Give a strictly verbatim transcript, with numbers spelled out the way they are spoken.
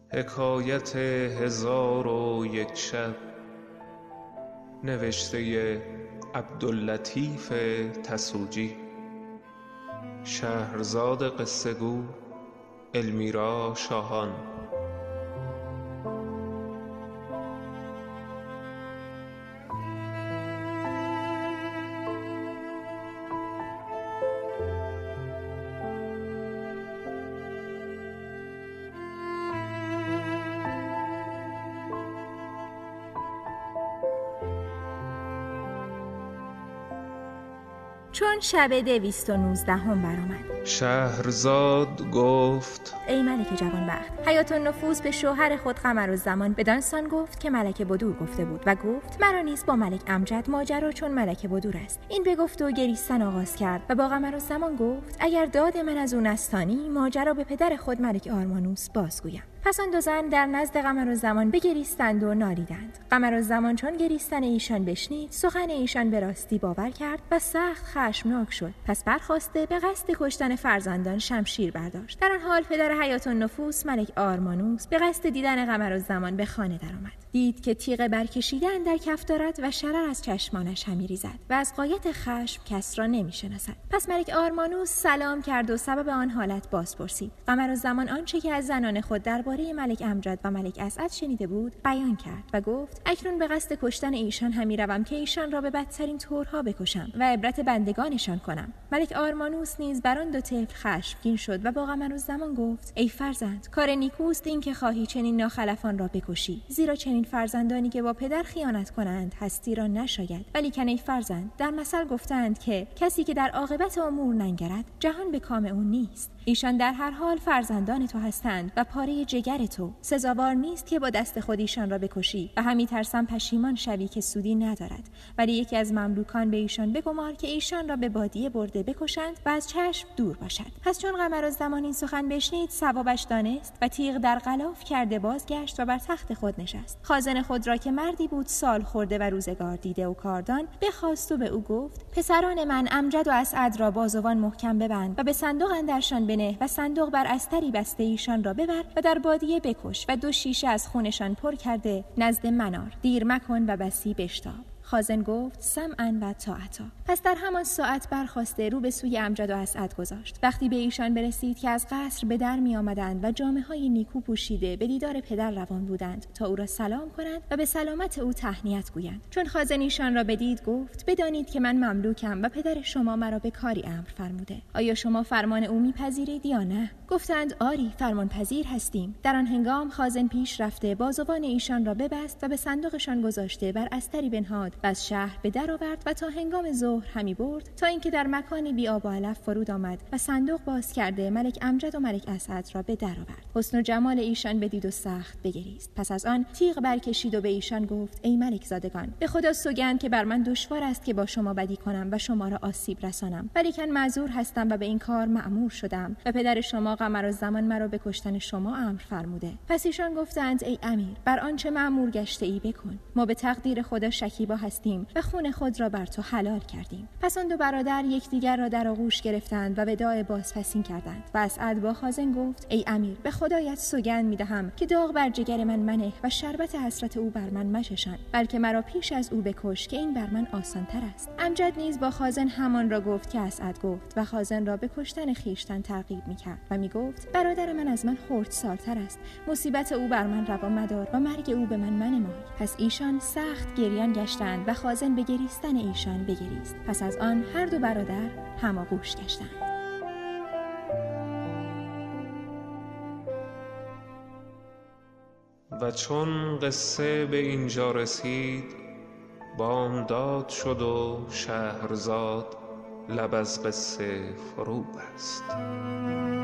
حکایت هزار و یک شب، نوشته عبداللطیف تسوجی. شهرزاد قصه گو المیرا شاهان. چون شب دویست و نوزدهم برآمد، شهرزاد گفت: ای ملک جوانبخت، حیات النفوس به شوهر خود قمرالزمان بدانسان گفت که ملک بدور گفته بود و گفت مرا نیز با ملک امجد ماجرا چون ملک بدور است. این بگفت و گریستن آغاز کرد و با قمرالزمان گفت اگر داد من از او نستانی، ماجرا به پدر خود ملک آرمانوس بازگویم. پس آن دو زن در نزد قمرالزمان بگریستند و نالیدند. قمرالزمان چون گریستن ایشان بشنید، سخن ایشان به راستی باور کرد و سخت خشمناک شد. پس برخاسته به قصد کشتن فرزندان شمشیر برداشت. در آن حال پدر حیات النفوس ملک آرمانوس به قصد دیدن قمرالزمان به خانه درآمد. دید که تیغ برکشیدن در کف دارد و شرر از چشمانش همی ریزد و از غایت خشم کس را نمی‌شناسد. پس ملک آرمانوس سلام کرد و سبب آن حالت بازپرسید. قمرالزمان آنچه که از زنان خود درباره ملک امجد و ملک اسعد شنیده بود بیان کرد و گفت اکنون به قصد کشتن ایشان همی روم که ایشان را به بدترین طورها بکشم و عبرت بندگانشان کنم. ملک آرمانوس نیز بر آن دو طفل خشمگین شد و با قمرالزمان گفت ای فرزند، کار نیکوست این که خواهی چنین ناخلفان را بکشی، زیرا چنین فرزندانی که با پدر خیانت کنند هستی را نشاید. ولی کن ای فرزند، در مثل گفتند که کسی که در عاقبت امور ننگرد جهان به کام او نیست. ایشان در هر حال فرزندان تو هستند و پاره جگر تو. سزاوار نیست که با دست خود ایشان را بکشی و همی ترسم پشیمان شوی که سودی ندارد. ولی یکی از مملوکان به ایشان بگمار که ایشان را به بادیه برده بکشند و از چشم دور باشد. پس چون قمرالزمان این سخن بشنید، ثوابش دانست و تیغ در غلاف کرده بازگشت و بر تخت خود نشست. خازن خود را که مردی بود سال خورده و روزگار دیده و کاردان بخواست و به او گفت پسران من امجد و اسعد را بازوان محکم ببند و به صندوق اندرشان بنه و صندوق بر استری بسته ایشان را ببر و در بادیه بکش و دو شیشه از خونشان پر کرده نزد منار. دیر مکن و بسی بشتاب. خازن گفت سمعا و طاعتا. پس در همان ساعت برخاسته رو به سوی امجد و اسعد گذاشت. وقتی به ایشان برسید که از قصر به در می آمدند و جامه های نیکو پوشیده به دیدار پدر روان بودند تا او را سلام کنند و به سلامت او تهنیت گویند. چون خازن ایشان را بدید گفت بدانید که من مملوکم و پدر شما مرا به کاری امر فرموده. آیا شما فرمان او میپذیرید یا نه؟ گفتند آری، فرمان پذیر هستیم. در آن هنگام خازن پیش رفته بازوان ایشان را ببست و به صندوقشان گذاشته بر استری بنهاد و از شهر به در آورد و تا هنگام ظهر همی برد تا اینکه در مکانی بی آب و علف فرود آمد و صندوق باز کرده ملک امجد و ملک اسعد را به در آورد. حسن و جمال ایشان بدید و سخت بگریست. پس از آن تیغ برکشید و به ایشان گفت ای ملک زادگان، به خدا سوگند که بر من دشوار است که با شما بدی کنم و شما را آسیب رسانم، ولیکن معذور هستم و به این کار مأمور شدم و پدر شما قمرالزمان مرا به کشتن شما امر فرموده. پس ایشان گفتند ای امیر، بر آنچه مأمور گشته ای بکن. ما به تقدیر خدا شکیبا هستیم و خون خود را بر تو حلال کردیم. پس آن دو برادر یکدیگر را در آغوش گرفتند و وداع بازپسین کردند و اسعد با خازن گفت ای امیر، به خدایت سوگند میدهم که داغ بر جگر من منه و شربت حسرت او بر من مچشان، بلکه مرا پیش از او بکش که این بر من آسان‌تر است. امجد نیز با خازن همان را گفت که اسعد گفت و خازن را به کشتن خیشتن ترغیب میکرد و میگفت برادر من از من خردسال‌تر است، مصیبت او بر من روا مدار و مرگ او به من منمای. پس ایشان سخت گریان گشتند و خازن به گریستن ایشان بگریست. پس از آن هر دو برادر هماغوش گشتند. و چون قصه به اینجا رسید، بامداد شد و شهرزاد لب از قصه فرو بست.